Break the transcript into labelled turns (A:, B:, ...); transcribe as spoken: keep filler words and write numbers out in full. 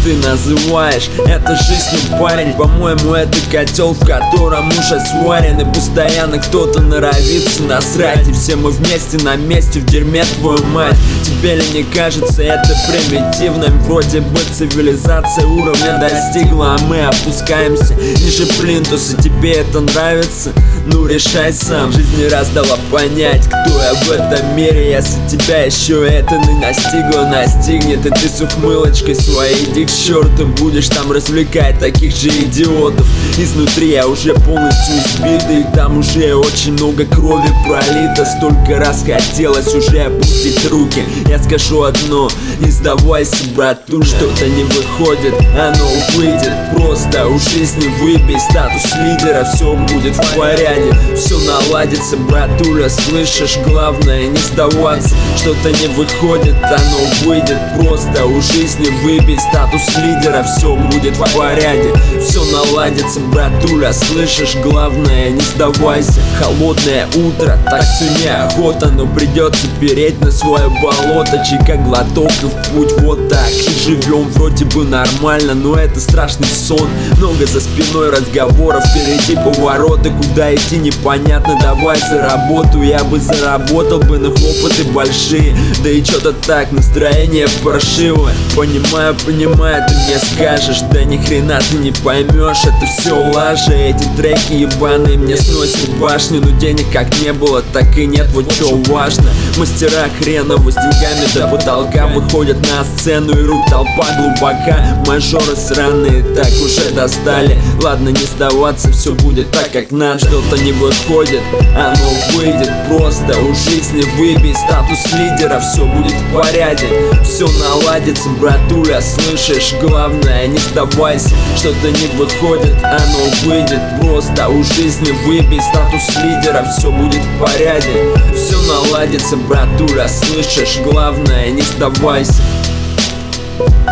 A: ты называешь это жизнью, парень? По-моему, это котел, в котором уже сварен, и постоянно кто-то норовится насрать. И все мы вместе на месте в дерьме, твою мать. Тебе ли не кажется это примитивным? Вроде бы цивилизация уровня достигла, а мы опускаемся ниже плинтуса. Тебе это нравится? Ну решай сам. Жизнь не раз дала понять, кто я в этом мире. Если тебя еще это не настигло, настигнет, и ты с ухмылочкой своей иди к черту. Будешь там развлекать таких же идиотов. Изнутри я уже полностью избитый, и там уже очень много крови пролито. Столько раз хотелось уже опустить руки. Я скажу одно: не сдавайся, брату, что-то не выходит, оно выйдет. Просто у жизни выбей статус лидера, все будет в порядке, все наладится, братуля, слышишь? Главное не сдаваться, что-то не выходит, оно выйдет. Просто у жизни выбей статус лидера, все будет в порядке, все наладится, братуля, слышишь? Главное не сдавайся. Холодное утро, так все неохота, но придется переть на свое болото. Чайка, глоток и в путь, вот так и живем. Вроде бы нормально, но это страшный сон. Много за спиной разговоров, впереди повороты, куда идти непонятно. Давай за работу, я бы заработал бы, но хлопоты большие. Да и чё-то так, настроение паршивое. Понимаю, понимаю, ты мне скажешь, да ни хрена ты не поймешь, это все лажа. Эти треки ебаные мне сносят башню, но денег как не было, так и нет, вот чё важно. Мастера хреново с деньгами до потолка выходят на сцену, и рук толпа глубока. Мажоры сраные так уже достали. Ладно, не сдаваться, все будет так, как надо. Что-то не выходит, оно выйдет. Просто у жизни выбей статус лидера, все будет в порядке, все наладится, братуля, слышишь? Главное не сдавайся, что-то не выходит, оно выйдет. Просто у жизни выбей статус лидера, все будет в порядке, все наладится, братуля, слышишь? Главное не сдавайся.